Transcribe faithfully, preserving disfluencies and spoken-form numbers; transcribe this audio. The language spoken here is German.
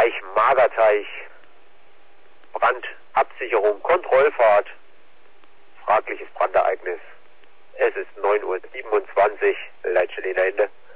Bereich Magerteich. Brandabsicherung, Kontrollfahrt. Fragliches Brandereignis. Es ist neun Uhr siebenundzwanzig. Leitstelle Ende.